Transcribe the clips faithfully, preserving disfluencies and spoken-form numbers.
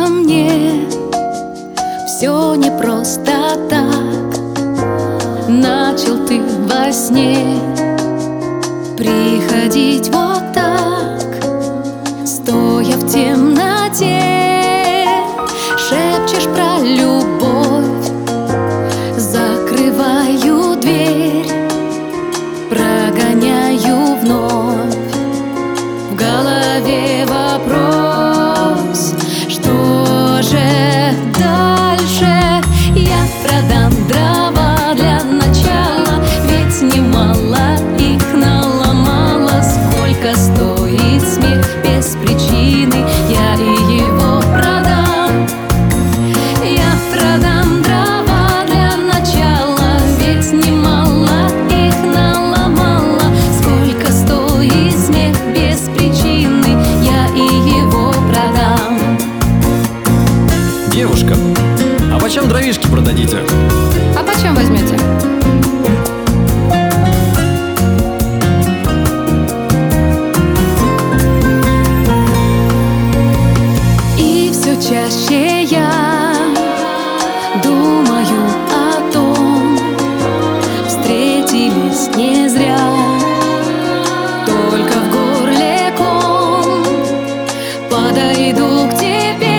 во мне все не просто так. Начал ты во сне приходить вот так, стоя в темноте, шепчешь про любовь. Закрываю дверь, прогоняю вновь. В голове вопрос: что же дальше? Я продам дрова для начала, ведь немало их наломала. Сколько стоит смех без причины, я и его продам. Я продам дрова для начала, ведь немало их наломала. Сколько стоит смех без причины, я и его продам. Девушка, а почем дровишки продадите? А почем возьмете? И все чаще я думаю о том, встретились не зря. Только в горле ком, подойду к тебе,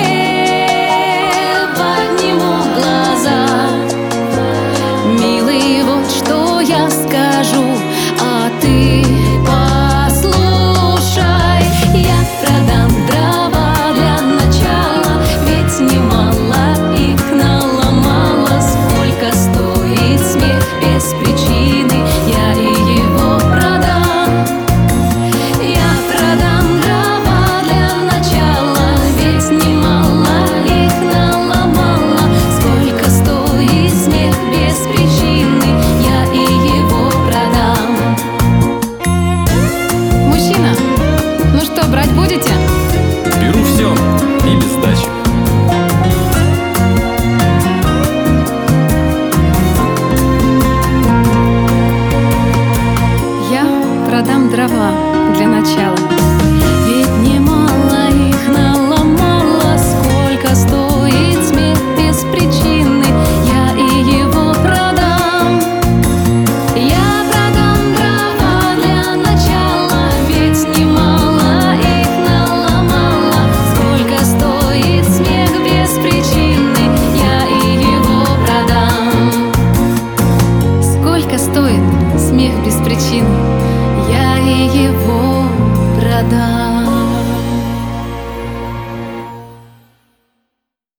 подниму глаза. Милый, вот что я скажу, а ты послушай. Я продам дрова для начала, ведь немало их наломала. Сколько стоит смех без причины, я и его продам. Я продам дрова для начала, ведь немало их наломала. Сколько стоит смех без причины, я и его продам. Мужчина, ну что, брать будете? Беру все и без сдачи. Я продам дрова для начала, ведь немало их наломала. Сколько стоит смех без причины, я и его продам. Я продам дрова для начала, ведь немало их наломала. Сколько стоит смех без причины, я и его продам. Сколько стоит смех без причины, я и его продам.